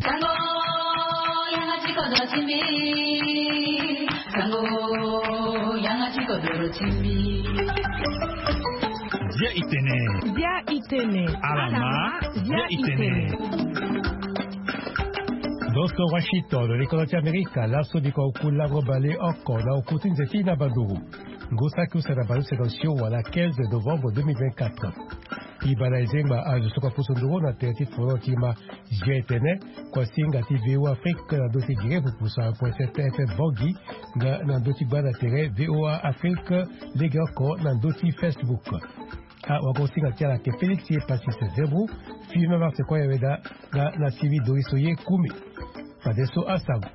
Sango yanga chikodo chimbi. Sango yanga chikodo chimbi. Dia itene. Alama. Dia itene. Dosto Washington, l'école américaine, l'asso di Kokula Robale Oko, la Okutin Zefina Baduru. Gosaku Sadabalu Sédation à la 15 novembre 2024. Ibalaizemba a de Soka Pusunduro na Terti Forotima Jetene, Kwasinga TVO Afrique, na dosi dire pour poussa pour cette FM Vogi, na doti bana tere VOA Afrique, les gars na doti Facebook. A wagosinga tiala ke Félix et Patrice Zebou, filme Marse Koyaveda, na Sivi Dorisoye Kumi. Fadeso Asabu.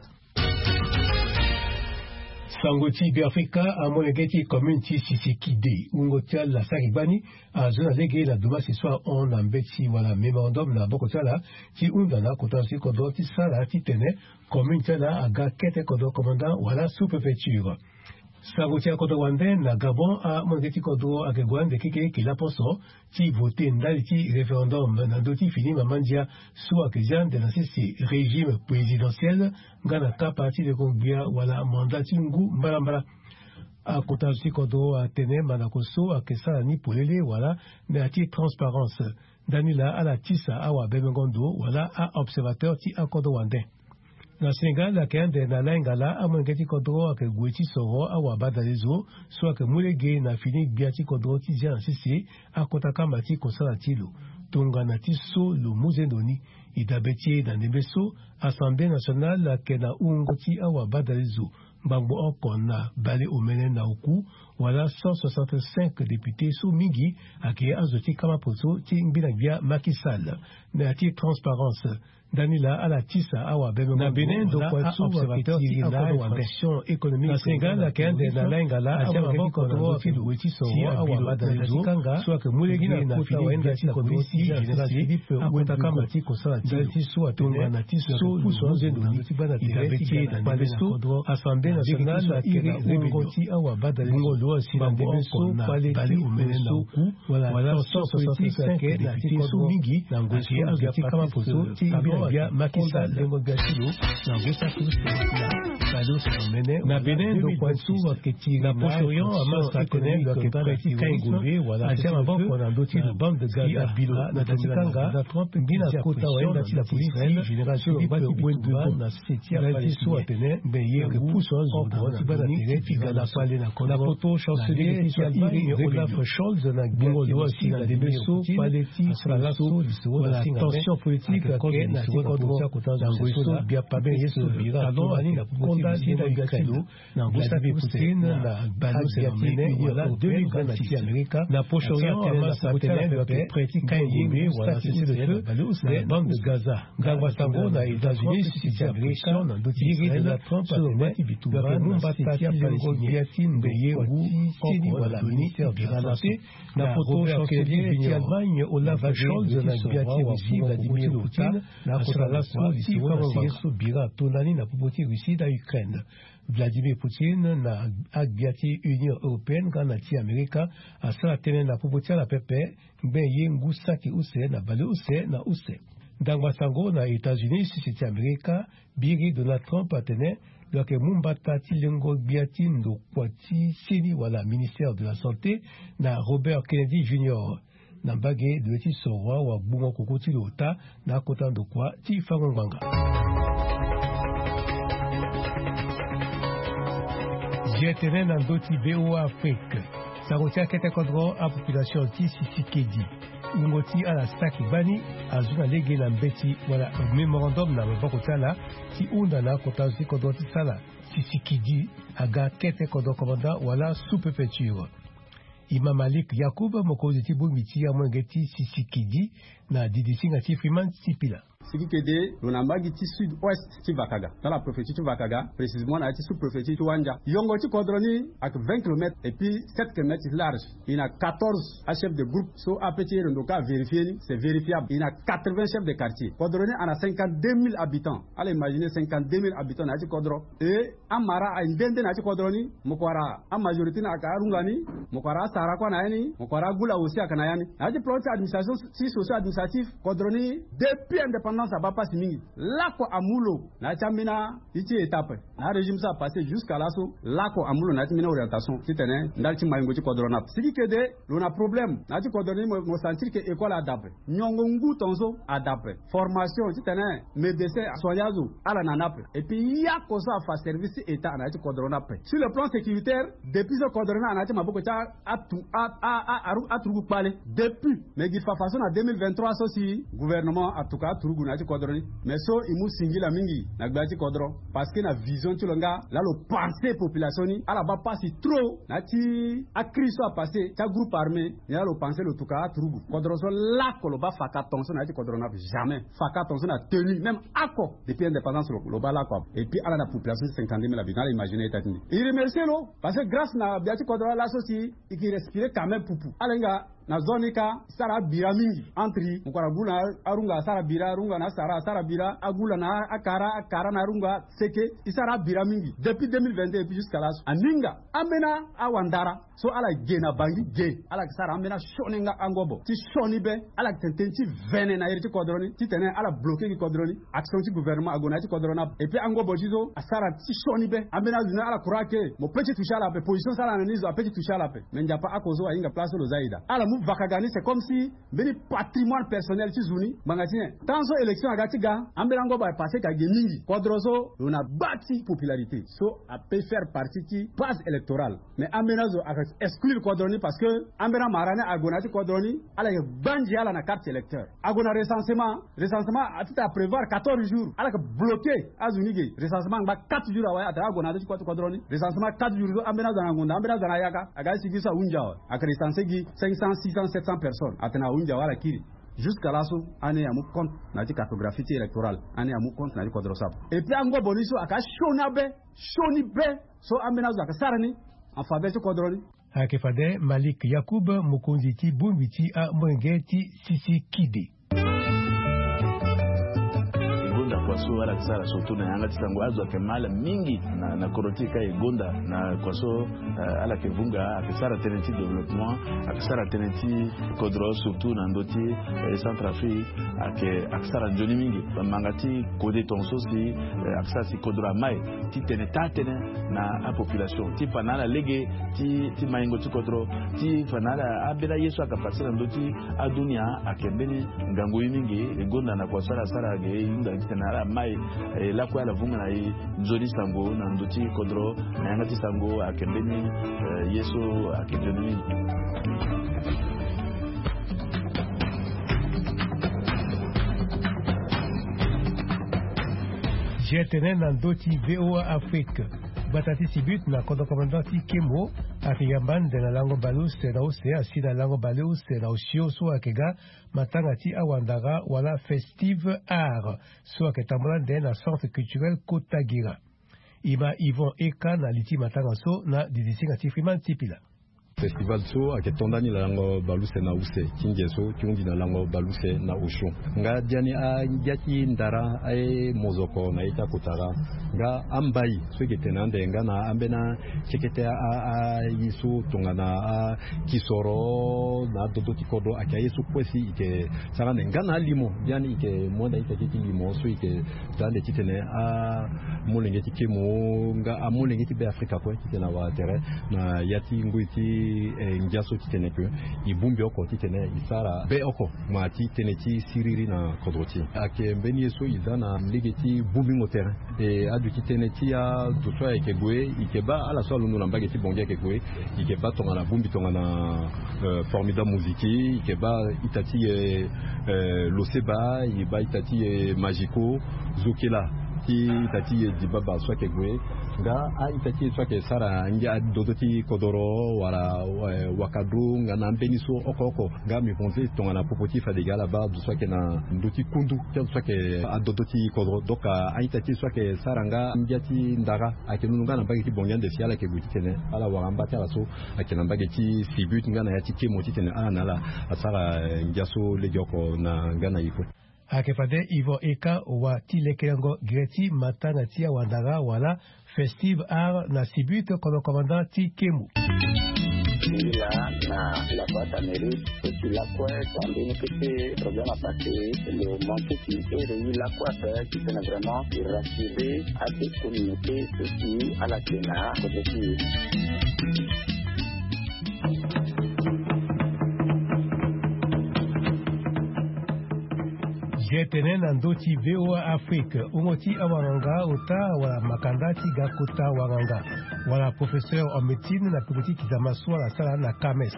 Sangoti Biafrika a Monegeti Community Sisikide, Ungotia la Saribani, a Zona Lege la Duma ce soir en Ambeti wala memorandum na Bokotala, qui undana kotansi kodo ti sala ti tene, community la aga kete kodo commandant wala sous-préfecture. Sagotia kodo wande na Gabon a Monegeti kodo a Gegwande keke ki la poso, ti vote ndali ti référendum na doti fini mamandia sous akizan de la CC régime présidentiel, gana ka parti de Kongbia wala mandat tingu mbala a kotansi kodo a tene manakoso a kesa ni polele wala mais a ti transparence danila a la tisa awa bemengondo wala a observateur ti a kodo wande. Na Sénégal, la kende na laingala a mongeti kodro ake gweti soro awa badalezo so ake mulege na fini biati kodro ti zia sisi a kotaka mati kosala tilo tonga na ti so lo muzendoni idabeti na nebeso Assemblée nationale la kena ungoti awa badalezo Bangbo Okon na Bale Omene na Oku wala 165 députés sous Mingi ake azoti kama poso ti ngbina bia Macky Sall na ti transparence Danila à la Tissa awa bebe na Benin do kwatsu observateur ti la infraction économique na Sénégal la kende na lingala a jama ko ti do weti so awa badalezo so ke mulegi na kota wenda ti ko si general Philippe wenda kama ti ko sala ti so atonga na ti so so zendo ni ti bana ti beti na palesto Assemblée nationale la kene ngoti awa badalezo lo si na debeso pale ti umene na ku wala 165 ke ti so mingi na ngoti azati kama poso ti via Macky Sall Demogashilo na Gosa Kuste na Benin do kwatsu waketi na Proche-Orient amasa kene do ke preti kaingove wala jama boko na doti de bande de Gaza bila na Tsikanga na Trump bina kota wenda ti la police génération Philippe Wendouba na Setia Paleso atene beye repuso zo na bana tere figa la pale na kona poto chancelier ti Allemagne Olaf Scholz na bingo do si na debeso paleti sala so la tension politique na kodro na bia pabe yeso bira alo ani na kondasi na Ukraine na Vladimir Poutine na balo se mene wala 2026 Amerika na Proche-Orient amasa tene de preti kaingove wala c'est le balo se bande de Gaza Gagwa Sango na États-Unis si agression na dotiri de la Trump atene bituba mumba tati palestinienne beye wu sini wala ministère de la santé na poto chancelier ti Allemagne Olaf Scholz na biati aussi Vladimir Poutine na la Russie kwa bira tonani na popoti Russie da Ukraine. Vladimir Poutine na agbiati Union Européenne kana ti Amerika asa tene na popoti la pepe ben yengu saki use na bale use na use. Dangwa sango na États-Unis si ti Amerika biri Donald Trump atene loke mumbata ti lengo biati ndo kwati sini wala ministère de la santé na Robert Kennedy Jr. na mbage de ti sorwa wa bungo kokoti lota na kota ndo kwa ti fangonganga. Jetene na ndoti VOA Afrique. Sarotia kete kodro a population ti Sisikedi. Ungoti ala saki bani azuna lege na mbeti wala memorandum na maboko la ti unda na kota zi kodro ti sala Sisikedi aga kete kodro komanda wala sous-préfecture. Imam Malik Yacoub mokozi ti bungiti ya mwengeti Sisikedi na didisinga ti Freeman Sipila. Sisikedi lonambagi ti sud-ouest ti Vakaga. Dans la préfecture ti Vakaga, précisément na ti sous-préfecture ti Wanja. Yongo ti Kodroni ak 20 km et puis 7 km large. Il y a 14 chefs de groupe. So apeti rendoka vérifié, c'est vérifiable. Il y a 80 chefs de quartier. Kodroni en a 52 000 habitants. Allez imaginer 52 000 habitants na ti Kodro. Et Amara a une dende na ti Kodroni. Mokwara a majorité na akarungani. Mokwara Sara kwa na yani. Mokwara Gula aussi akanayani. Na ti plan administration si socio-administratif Kodroni depuis indépendance indépendance à Bapa Simingi. Là quoi amulo, na chamina ici étape. Na régime ça passé jusqu'à l'assaut. Là quoi amulo na chamina orientation. Si tenez, ndalchi maingoti kodrona. Si dit que de, l'on a problème. Na ti kodroni mo sentir que école adapte. Nyongongu tonzo adapte. Formation, si tenez, médecin soyazo ala nanape. Et puis ya kosa fa service état na ti kodrona pe. Sur le plan sécuritaire, depuis ce kodrona na ti maboko cha atrugu pale. Depuis, mais il fa façon en 2023 aussi gouvernement en tout cas trugu na ti kodroni. Mais so imu singila mingi na gbati kodro parce que na vision tu longa là le pensée population ni ala ba passe trop na ti a kriso a passé ta groupe armé ya le penser le tout cas trugu kodro so la ko lo ba faka tonso na ti kodro na jamais faka tonso na tenu même accord depuis indépendance lo ba la quoi et puis ala la population 50 000 habitants imaginer état-ni il remercie lo parce que grâce na biati kodro la soci il qui respirer quand même poupou ala nga na zone ka sara bira mingi entri mukarabuna arunga sara bira arunga na sara bira agula na akara na arunga seke isara bira mingi depuis 2022 et puis jusqu'à là aninga amena awandara so ala gena bangi ge ala sara amena shoninga angobo ti shoni be ala tententi vene na irti kodroni ti tene ala bloquer ki kodroni action ti gouvernement agona ti kodrona et puis angobo jizo asara ti shoni be amena zina ala kurake mo petit toucher la pe position sala na nizo petit toucher la pe menja pa akozo ainga place lo zaida ala Vakagani, c'est comme si le patrimoine personnel qui zuni bangatine tant so élection agatiga ambelango ba passé ka gemingi kodrozo on a bâti popularité so a peut faire partie qui passe électorale mais ambenazo a exclure kodroni parce que ambena marane agonati kodroni ala banji ala na carte électeur agona recensement a tout à prévoir 14 jours ala bloqué azunige recensement ba 4 jours awaya ata agonati kodroni recensement 4 jours ambenazo na ngonda ambenazo na yaka agasi gisa unjawa akresanse gi 500 600 700 personnes atena unja wala kiri jusqu'à là so ane ya mu compte na di cartographie électorale ane ya mu compte na di kodrosap et puis ango boniso aka shoni be so amena zo aka sarani en faveur de kodroni akefade Malik Yakoub Mukunziti Bumbiti a Mwengeti Sisikide kwaso ala kisara soto na yanga tisango azo akemala mingi na korotika igonda na kwaso ala kevunga akisara tenenti développement akisara tenenti kodro surtout na ndoti Centrafrique akisara njoni mingi mangati kode tonso si akisara si kodro mai ti tenetane na a population ti fanala lege ti maingo ti kodro ti fanala abela yesu akapasira ndoti adunia akembeni ngango mingi igonda na kwasara sara ge inda tinara mai la kwa la vunga na nzoni sango na ndoti kodro na yangati sango akembeni yesu akembeni jetene na ndoti VOA Afrique batati sibut na commandant Kemo afiyamban de la lango balus na ose asi na lango balus na osio so akega matangati awandara wala festive art so aketambola de na centre culturel Kotagira ima Yvon Eka na liti matanga so na didisinga tifriman tipila festival so aketondani la lango baluse na use kingeso kiundi na lango baluse na ushu nga diani a yaki ndara ai mozoko na ita kutara nga ambai so ketenande nga na ambena chekete a yisu tongana a kisoro na dodo tikodo akayesu kwesi ike sarane nga na limo diani ike monda ite kiti limo so ike tande kitene a molengeti kemo nga a molengeti be Afrika ko kitena wa tere na yati nguiti njaso titene que ibumbi oko titene isara be oko mati teneti siriri na kodroti ake mbeni eso izana ligeti bumbi ngotere e adu titeneti ya tutwa ekegwe ikeba ala so lunu lambage ti bonge ekegwe ikeba tonga na bumbi tonga na formidable musique ikeba itati loseba iba itati magico zokela ti itati dibaba so ekegwe nga a itati swake sara ngia dodoti kodoro wala wakadu nga na mbeniso okoko nga mi ponze tonga na popoti fadigala ba swake na ndoti kundu tel swake a dodoti kodoro doka a itati swake sara nga ngiati ndara akenunga na bageti bongyan de fiala ke butitene ala waramba tala so akena bageti sibut nga na yati kemoti tene ana la asara ngiaso legioko na nga na iko akefade Yvon Eka wa tilekelango greti matanga tia wandara wala festive art na sibut kono commandant Kemu. là la boîte amérique et puis la quoi quand on fait problème à passer le manque qui est la quoi faire qui est vraiment rassurer à cette communauté aussi à la Kenya côté. Jetene na ndoti VOA Afrique umoti awanga uta wala makandati gakuta wanga wala professeur en médecine na politique za maswala sala na KAMES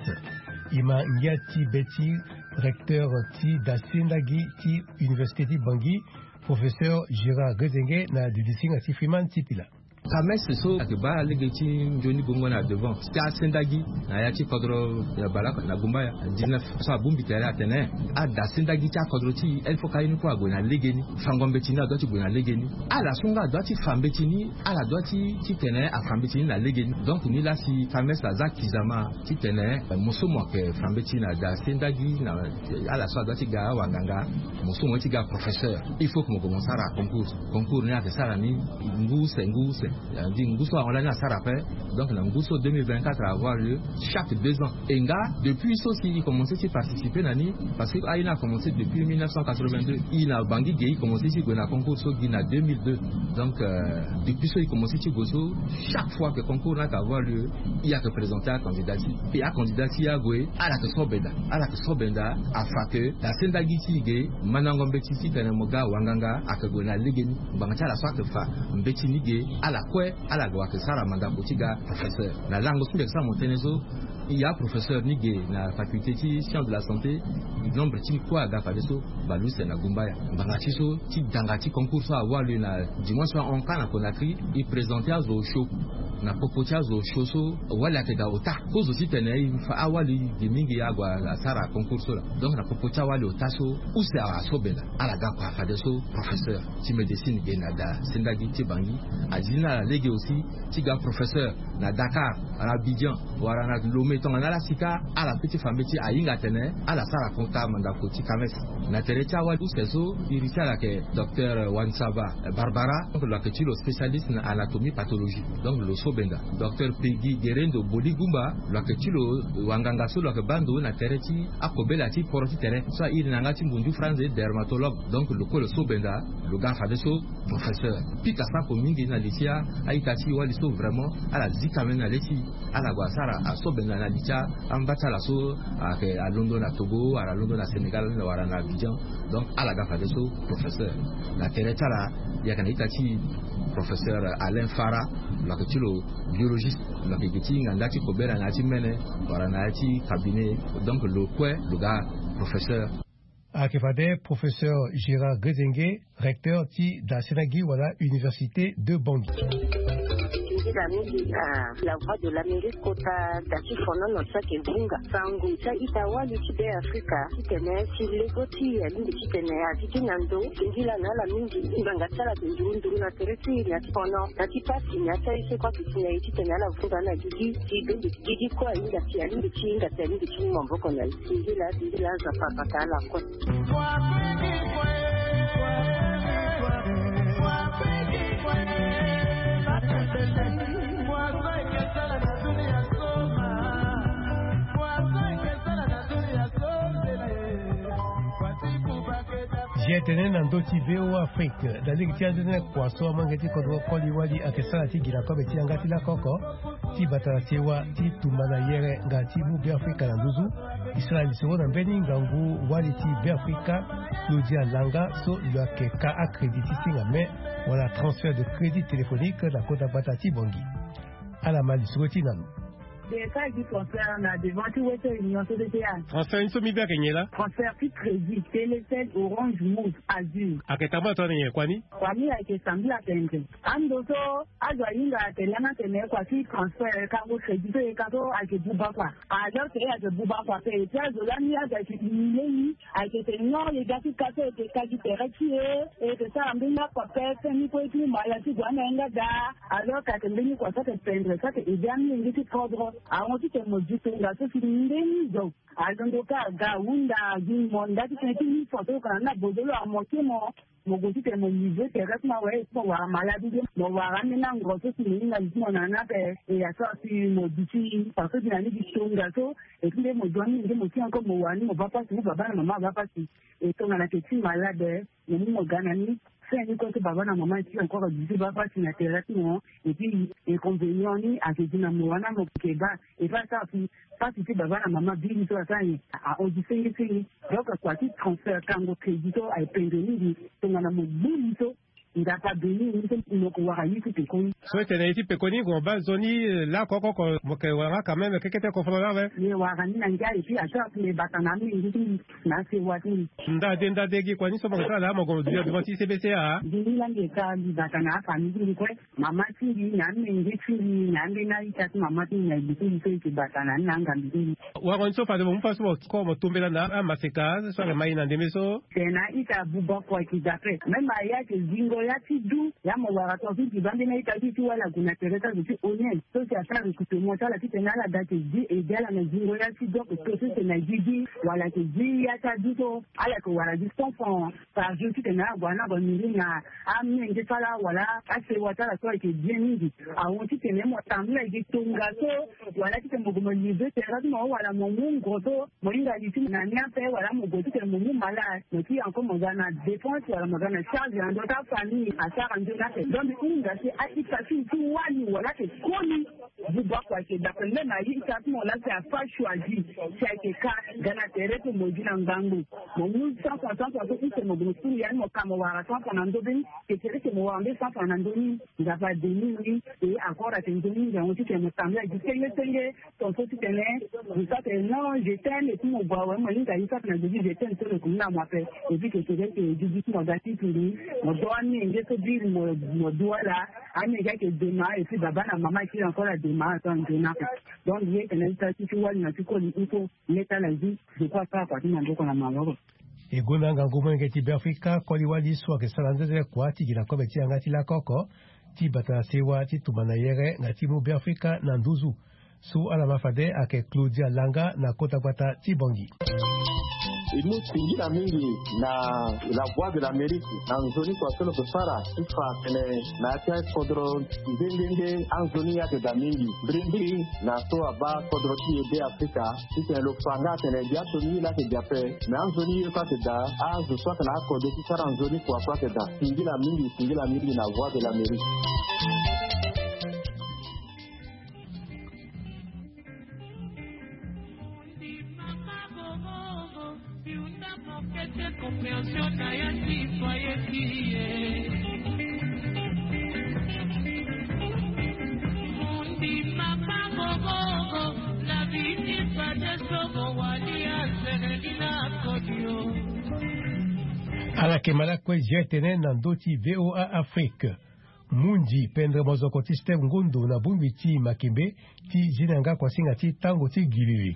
ima Nyati Beti recteur ti Dasindagi ti Université di Bangui professeur Gérard Gezenge na Didisinga ti Freeman Tipila KAMES so akiba legeti Johnny Bongo na devant sta Sendagi na yati kodro ya balaka na gumbaya 19 sa bumbi tere atene ada Sendagi ta kodro ti el foka ni kwa gona legeni fangombe ti na doti gona legeni ala sunga doti fambe ti ni ala doti ti tene afambe ti na legeni donc ni la si KAMES za kizama ti tene musomo ke fambe ti na da Sendagi na ala so doti ga wanganga musomo ti ga professeur il faut que mo commencer à concours ni ate sara ni nguse dit Ngusso on l'a ça rappelle donc le Ngusso 2024 va avoir lieu chaque 2 ans et depuis ça aussi il commençait à participer nani parce que il a commencé depuis 1982 il a Bangui il commencé à gagner concours so en 2002 donc depuis ça il commençait à gozo chaque fois que concours n'a avoir lieu il y a que présenter un candidat et un candidat qui a gagné à la que sobenda afin que la Sendagi tige manangombe tisi tenemoga wanganga akagona legeni bangacha la soit que fa mbeti nige ala kwe ala gwa ke sara manda botiga professeur la langue sous l'examen montenezo il y a professeur nige na faculté de sciences de la santé nombre ti kwa ga fadeso balu c'est na gumbaya bangachi so ti dangati concours so avoir lieu na dimanche en kana Conakry il présentait au show na popocha zo shoso wala ke da ota ko zo sitene fa awali dimingi yagwa la sara concours la donc na popocha wali otaso usa asobela ala ga kwa fadeso professeur ti médecine genada Sendagi ti Bangui azina la lege aussi ti ga professeur na Dakar à Abidjan wara na Lomé ton na la sika ala petit famille ti ayinga tene ala sara konta manda ko ti KAMES na terecha wali useso irisa la ke docteur Wansaba Barbara donc la que ti le spécialiste en anatomie pathologie donc le benda docteur Peggy Gerendo Boligumba la que tilo wanganga so la que bando na tereti akobela ti poroti tere so il na ngati mbundu français dermatologue donc le ko le so benda le gars fa de so professeur pika sa ko mingi na litia aitati wali so vraiment ala zika mena leti ala gwasara a so benda na litia ambata la so a London na Togo à London na Sénégal na wara na Abidjan donc ala ga fa de so professeur la tereta la ya kana itati professeur Alain Farah la que tilo biologiste la que ti ngandati ko bera na ti mene wara na ti cabinet donc le quoi le gars professeur Akefade professeur Gérard Gezenge recteur ti da Sendagi wala université de Bangui la voix de l'Amérique kota dati fono no sake bunga sangu sa itawali tibe Afrika tene si legoti ya lindi tene ya tikinando ngila na la mingi nganga sala ndundu na teresi ya fono dati pasi ya sai kwa tinya tene la vuga na gigi kwa inga tia lindi tinga tele lindi tinga mboko na ngila za papa kala kwa Jetene na ndoti VOA Afrique daliki tiandene kwa so mangeti kodro koli wali akesala ti gira ko beti ngati la koko ti batala sewa ti tumana yere ngati bu be Afrika na nduzu Israel so na mbeni ngangu wali ti be Afrika Claudia Langa so le ke ka accrédité singa mais wala transfert de crédit téléphonique la kota batati Bangui ala mali soti nanu transfert inso mi bia kenyela transfert pi crédit Telecel Orange Move Azure aketama to ne kwani akesambia tenge ando so azwa inga telana tene kwa si transfert ka go crédit e ka to akebuba kwa alors que akebuba kwa pe tiazo lani akekimilei aketenyo le gati ka to ke ka ditereti e que ça ambina kwa pe ni ko ti mala ti gwana nga da alors ka tembeni kwa sa te pendre sa te idami ngiti kodro àwọn tí tẹ̀ mọ̀ ju pé ìgbà tó fi lé ní ìjọ àdóńdókà ga wúndà gbìmọ̀ ǹdájú pé kí ní fọ̀tò kan náà bòdó lọ àwọn tí mọ̀ mogosi te mo niveau te rek ma we po wa maladie mo wa ramena ngoto si ni na na pe ya so si mo diti parce que ni di tonga so et puis mo doni mo ti encore mo wani mo papa si baba na mama papa si et tonga na te ti malade ni mo gana ni c'est quand baba na mama ti encore du papa si na thérapie et puis inconvénient ni a que na mo wana mo keba et pas ça puis pas si baba na mama bi so ça ni a o di singi donc quoi ti transfert quand go crédit a pendeni tonga na mo bi so il a pas donné une so teneti pekoni go bazoni la koko mo ke wara quand même kekete ko fona ve ni wara ni nanga et puis ata les batana mi na se wati nda degi kwani so mo sala mo go dia devant CBCA ni la ni ka ni batana famille ni ko mama ti ni na ni ti ni na ni na ita mama ti ni bi ti batana nanga bi wa gon so fa de mo passo ko mo tumbela na maseka so le mai na ndemeso tena ita buba kwa kidape même ya ke zingo ya ti du ya mo wara to ti bambe na ita ti wala kuna tereta ti onye so ti ata rikuto mo tala ti tena la date di e dela na zingo ya ti donc to ti na jiji wala ti ji ya ta du to ala ko wala di fon par jour ti tena bwana bo ni na amne nge tala wala ase watala so ke bien ni a won ti tena mo tamla di tonga so wala ti mo go ni de tereta mo wala mo ngo to mo inga di ti na nya pe wala mo go ti mo mala no ti encore mo gana dépense wala mo gana charge en d'autres famille à ça rendre là donc une c'est application tout wani wala que koni vous doit quoi que d'après même à il ça mon là c'est à pas choisi c'est que ka gana tere ko mo dina ngangu mo nous 150 parce que c'est mo groupe ya mo kama wara 100 bin que tere que mo wande 100 ni il a pas de ni et encore à tendini il y a aussi que mo tamla du senge ton so tu tenais vous ça non je t'aime et tout mo bois moi il a ça na dit je t'aime tout le coup na moi fait et puis que tere que du mo gati puis mo doani ngeso dire mo doala ani ga ke dema et puis baba na mama qui encore la dema donc il est que ça tu vois na tu ko il faut mettre la vie je crois pas quoi ni ndo na mama egona ngangu mwenge ti Afrika koli wali so ke salanze kwa ti gina ko beti ngati la koko ti bata sewa ti tumana yere ngati mu Afrika na nduzu su ala mafade ake Claudia Langa na kota kwata ti bongi Nous singila mingi na la voix de l'Amérique en zone kwa solo kusara ifa kene na tia kodro ndenge en zone ya de mingi brindi na so aba kodro ti de Afrika ti lo fanga kene dia to ni la ke dia pe na en zone kwa te da a zo so kana ko de ti sara en zone kwa te da singila mingi na voix de l'Amérique. ala kemala kwe jetene na ndoti VOA Afrique mundi pendre mozoko ti Steve Ngundu na bumbi ti makembe ti zinanga kwa singa ti tango ti gilili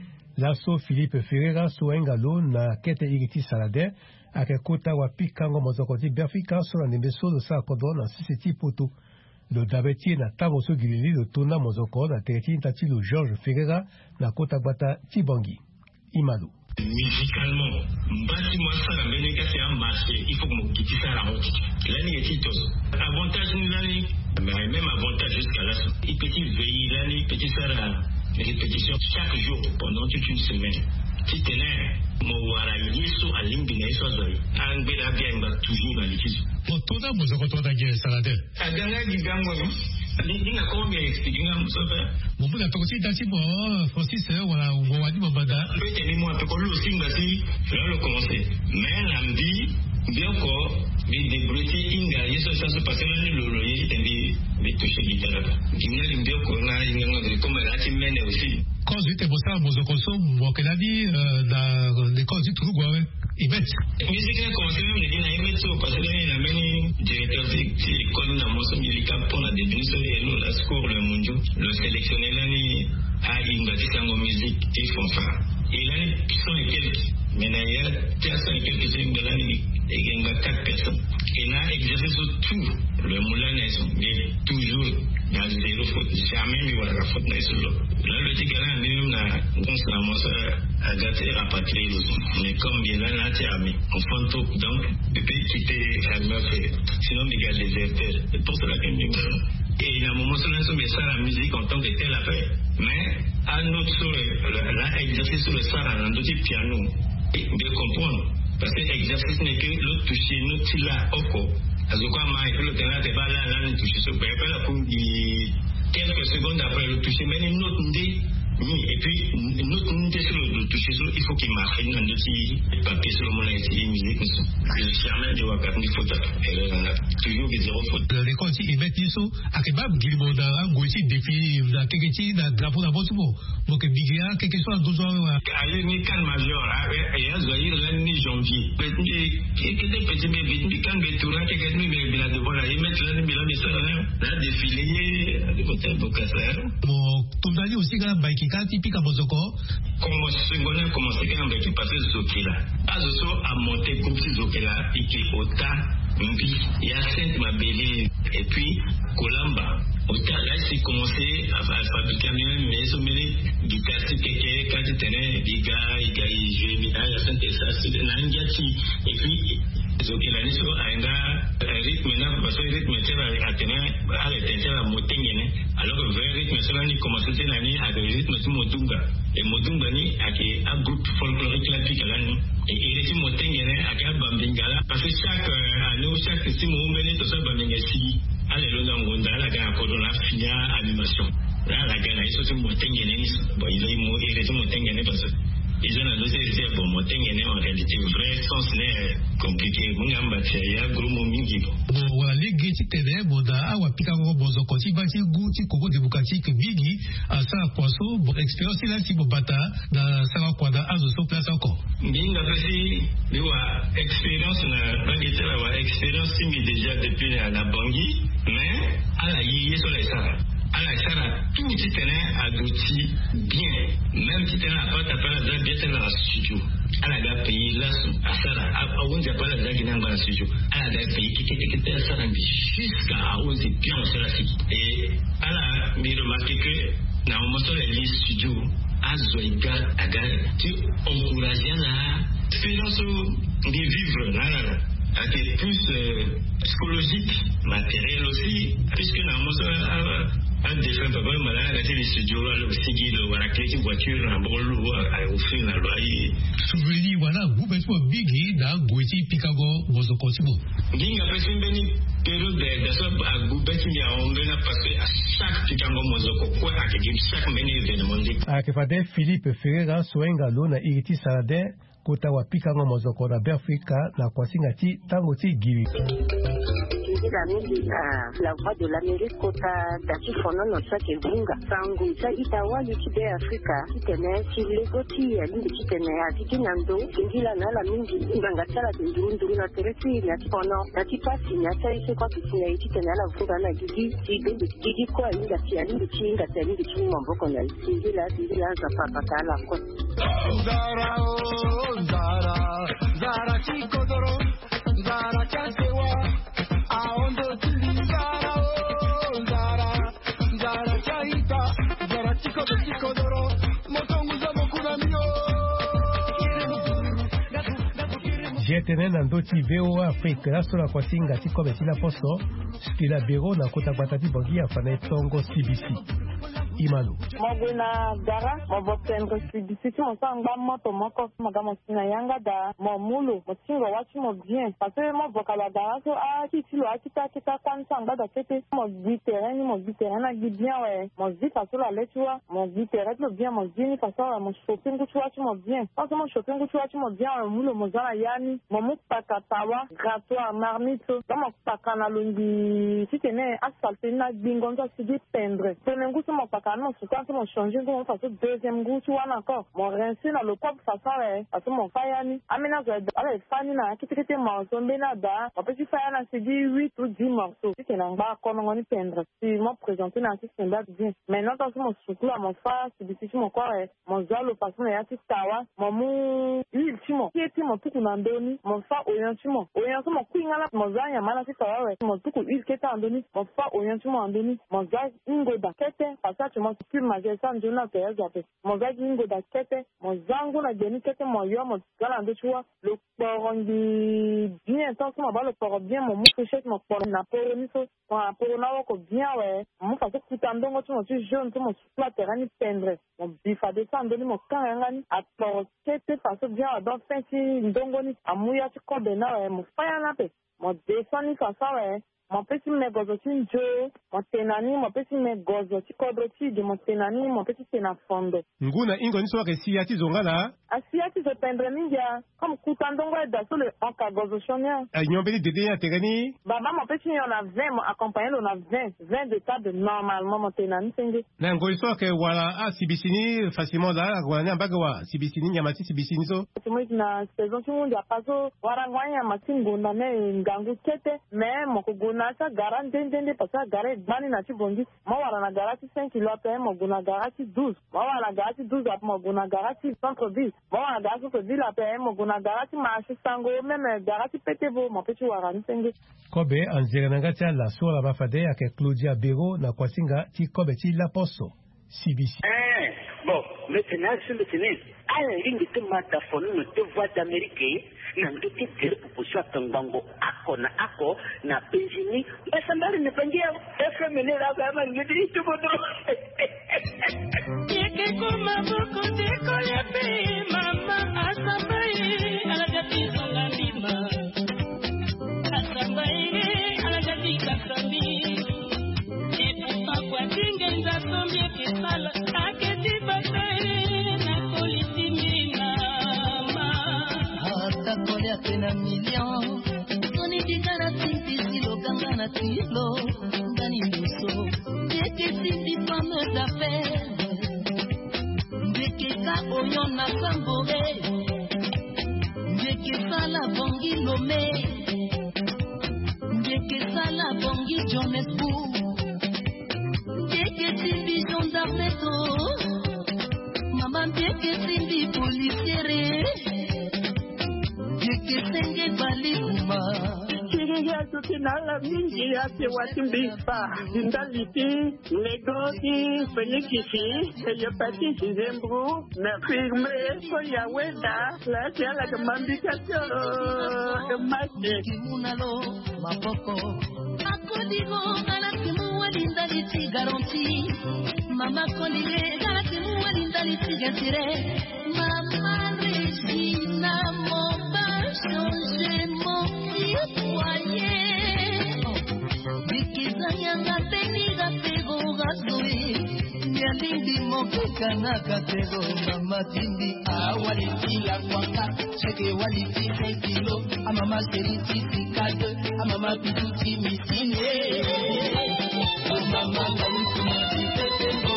laso Philippe Ferreira so engalo na kete iriti salade ake kota wa pikango mozoko ti Afrika so na ndembe so sa kodo na sisi ti poto lo dabeti na tango so gilili lo tona mozoko na tereti ntati lo Georges Ferreira na kota gbata ti bangi Imalo. Musicalement, bâtiment ça la Bénéka c'est un marché, il faut que mon petit ça la route. L'année est titos. Avantage l'année, mais même avantage jusqu'à la fin. Il petit veiller l'année, petit ça la répétition chaque jour pendant toute une semaine. Si tu es mon wara yeso à l'ingénieur sozoi, angela bien va toujours dans l'équipe. Pour tout ça, vous avez retrouvé dans salade. À gagner du gamme. Linga combien expliquer un sauver. Mon peu d'attention dans bon Francis voilà on va dire banda. Peut-être moi peut le singa si là le commencer. Mais l'ambi bien encore les débrouiller inga yeso ça se passer là le loyer et les toucher guitare. Inga bien encore là inga comme la timene aussi. Quand j'étais bossé à Mozokoso, moi qu'elle a dit dans l'école du Tourou ouais. Imet. Musique là commencer même les na Imet so parce que là il a même directeur de l'école na Moso Milika pour la définition de la score le mondial le sélectionné là ni a inga tisango musique et fanfare. Et là ils sont quelques mais là il y a 300 et quelques c'est là ni et 4 personnes. Et là exercer tout le moulin mais toujours Il y a zéro faute. Jamais il y aura la faute dans les solos. Là, le Tigala, même, a gâté et rapatrié le son. Mais comme bien là, tu as mis. On fait un tour, donc, depuis quitter la meuf, sinon, il y a des terres. C'est pour cela qu'il y a et il y a un moment, ça, la musique en tant que telle affaire. Mais, à notre sur l'exercice sur le Sahara, dans d'autres piano, et bien comprendre. Parce que l'exercice n'est que l'autre toucher, l'autre là, oko. Alors, quoi, il le terrain, t'es pas là, nous toucher sur le quelques secondes après le toucher, mais une autre idée. Et puis, une autre unité sur le toucher, il faut qu'il marque dans le petit papier sur le moulin et musique. Je suis jamais de Wakaf, il faut toujours des zéro faute. Les gens qui mettent ça, à Kebab, qui vont dans un défi, dans quelque chose, dans la faute à votre mot. Donc, Bigia, quelque chose, 12 ans. Allez, ni calme majeur, et à Zahir, l'année janvier. Petit bébé, quand le tour, quelqu'un de la devant la mettre là, là, défilé, de côté Bocasser. Bon, ton ami aussi, quand même, typique à Mozoko. Comme secondaire, commencé quand même, qui passait Zokela. Azoso a monté comme si Zokela, et qui est au tas, il y a Sainte Mabélé, et puis Kolamba. Au tas, là, c'est commencé à fabriquer même, mais ils ont mis des guitares, quand tu tenais, des gars, ils jouaient, il y a Sainte-Essence, et puis, Zokela, il y a un rythme, parce que le rythme était à l'éteindre la montée, alors que le rythme, il commençait l'année avec le rythme de Modunga. Et Modunga, il y a un groupe folklorique là, puis et il est montée, avec un Bambingala, parce que chaque année, chaque Simon, tout ça, Bambingasi, allez, l'on a la gagne, la fina animation. Là, la gagne, ils sont montée, bon, il est montée, parce que ils ont annoncé que pour monter en réalité vrai sens n'est compliqué. Il y a gros momingi. Bon, voilà, les guettes ténèbres, moda, awa pikako bozo koti bati guti koko de bukati que bigi à ça poisson, bon expérience là si bon bata dans ça quoi dans azo so place encore. Bien d'après biwa expérience na bangete la expérience mais déjà depuis la Bangui, mais à la yé sur les ça. À la Sara, tout petit terrain a d'outils bien. Même si terrain n'a pas tapé la bien dans la studio. À la gare pays, là, à Sara, à où on n'a pas la zague dans la studio. À la gare pays, qui était à Sara, jusqu'à où on s'est bien en Sara. Et à la, mais remarquez que, dans le moment où les studios, à Zoïga, à Gare, tu encourages la expérience de vivre, là. Avec plus psychologique, matériel aussi, puisque dans le moment un défunt papa malade a les studios là aussi le voilà quelques voitures en bolo à offrir la loyer souvenir voilà vous êtes pas big dans Guiti Picago Mozoko Tibo ging après c'est une période de ça à Goubeti il y a on a passé à chaque Picago Mozoko quoi à chaque minute événement à que fade Philippe Ferreira soenga lona iriti salade kota wa Picago Mozoko na Afrika na kwasingati tango ti giri la voix de l'Amérique kota dati fono no sake bunga sangu sa itawa likibe Afrika kitene silegoti ya lindi kitene ya tikinando ingila na la mingi nganga sala ndundu na teresi ya fono dati pasi ya sai kwa kisinya kitene la vuga na gigi kwa inga tia lindi chinga tia lindi chinga mboko na ingila za papa la kwa Zara chikodoro Zara chasewa Aondo chilizara Zara chaita Zara chikodoro Motonguza mokunamio Jetene na ndoti VOA Afrika sola kwa singa tiko besila poso skila biro na kota batati bangi afana tongo CBC Imanu. Mogwena gara, mobotendro CBC mosanga moto moko magamo sina yanga da momulu motingo wachi mo bien parce que mo bokala gara so a titilo a kita kwansanga da tete mo gitereni na bien ouais mo zita so la letua mo gitereni lo bien mo zini parce que mo shopping ku wachi mo bien parce que mo shopping ku wachi mo bien mulo mo zana yani mo mupaka tawa grattoir marmite mo paka na lungi sitene asphalte na bingonza sidi pendre tenengu so mo quand même quand mon changer mon façon deuxième goût tu vois encore mon rincer dans le propre façon parce que mon fayani amena zo ala fani na kitikete morceau mbena da on peut faire na c'est 8 ou 10 morceaux c'est na ba comme on y peindre si moi présenter na système là bien maintenant dans mon soucou à mon fa c'est difficile mon corps mon zalo façon ya ti tawa mon huile timo qui est mon tout na ndoni mon fa oyan timo oyan mon kuingala mon zanya mana ti tawa mon tout huile qui est en ndoni mon fa oyan timo en ndoni mon zag ingoda kete parce que mon plus majeur ça ndona te yape mon zag ingoda kete mon zango na deni kete mon yo mon gala ndo tu vois le porongi bien tant que mon le poro bien mon mouchette mon poro na poro ni so mon poro na ko bien ouais mon fa ko tandongo tu mon tu jaune tu mon plat terrain ni pendre mon bifa de ça ndoni mon kan ngani a poro kete façon bien dans fin si ndongo ni amuya tu ko de na mon fa na pe mon descend ni ça ouais mon petit mégozotin jo mon tenani mon petit mégozoti kodroti de mon tenani mon petit tenafondo nguna ingo ni so resi ati zongala asiati zo pendre ninja comme kutandongo da so le onkagozochonia nyombeli dede ya tegani baba mon petit on a 20 mon accompagné on a 20 de table normalement mon tenani senge na ngo iso ke wala sibisini facilement da ngwana mbagwa sibisini nyamati sibisini so tumoi na saison tu monde apazo warangwanya matingunda ne ngangu kete mais mokuguna sa garan dende pasa gare bani na ti bongi mo wala na garati 5 kilo pe mo guna garati 12 mo wala garati 12 ap mo guna garati centre ville mo wala garati ko ville pe mo guna garati marché sango même garati petebo mo petit wara nsenge kobe anzera ngati la sola bafade ake Claudia Bero na kwasinga ti kobe ti la poso CBC bon maintenant sur le tennis ala ringi te mata fonu no te voix d'Amérique na ndote tere proposition tangango ako na penjini basa mbali ne pengia FM ne la kama ngidi tu bodo yeke kuma boko de kolepe mama asambai ala jati sangandima asambai ala jati kasambi epa kwa tingenza sombie kisala aketi batai na politimina kolia tena million Toni digara tinti silo gangana tilo Ngani nuso Yeke tinti fame d'affaires Ndeke ka oyon na sambore Ndeke sala bongi lome Ndeke sala bongi jonesbu Ndeke tinti gendarmeto Mama ndeke tinti policiere Yekesenge balima Kiriya tukinala mingi ya te watimbipa Indaliti, Legoti, Fenikisi Eyepati Zembru Nefirme, Soya Weda La Tiala Kamambikato Emase Kimunalo, Mapoko Akodigo, Galakimu Indaliti Garanti Mama Kolile, Galakimu Indaliti Gentire Mama Regina changer mon citoyen Bikizanyanga teniga tego gasui Nyandindi mokuka naka tego Mama tindi awaliti la kwaka Cheke waliti 5 kilo Amama seriti tikade Amama pituti mitine Mama galiti matitete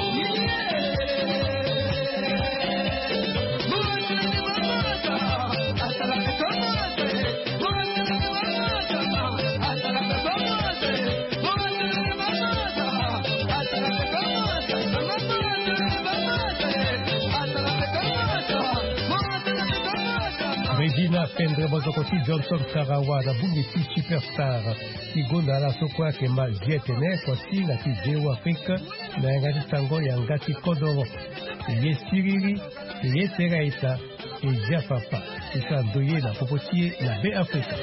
Regina Pendre Bozokoti Johnson Karawa na Bungiti Superstar Kigonda la sokwa kema Zietene Kwasi na Kijewa Afrika na Yangati Tango Yangati Kodoro Ye Siriri Ye Seraita Ye Papa Isa Doye na Popotie na B Afrika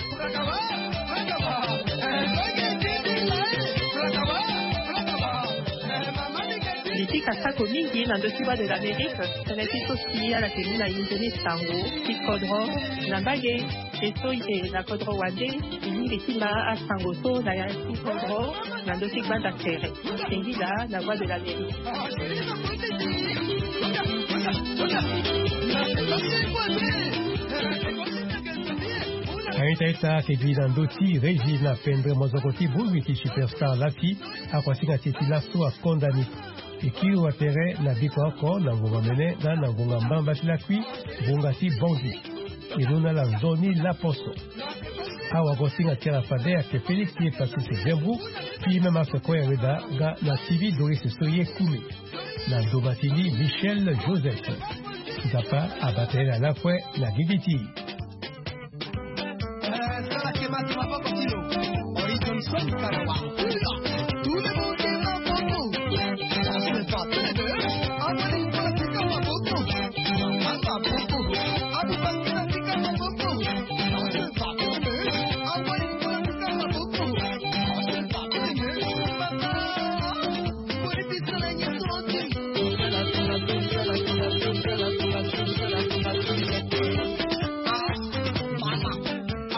Politika sako mingi na ndokiwa de l'Amérique, teneti aussi à la temina indeni sango, kikodro, na bage, eso na kodro wande, ini lekima a sango so na kikodro, na ndokiwa da tere. Tengi la, la voix de l'Amérique. Aitaita kegina ndoti Regina Pendre Mozokoti Bugwiti Superstar Lati akwasika titi laso a condamné. Iki watere na bikoko na ngunga mene na ngunga mbamba silakwi bunga si bongi. Iluna la zoni la poso. Awa gosinga tira fade a ke Félix ye pasisi zembu pi mema sekoya weda ga na TV Doris Soye Kume. Na domatini Michel Joseph. Zapa abatele à la fois la Gigiti. Johnson Karawa.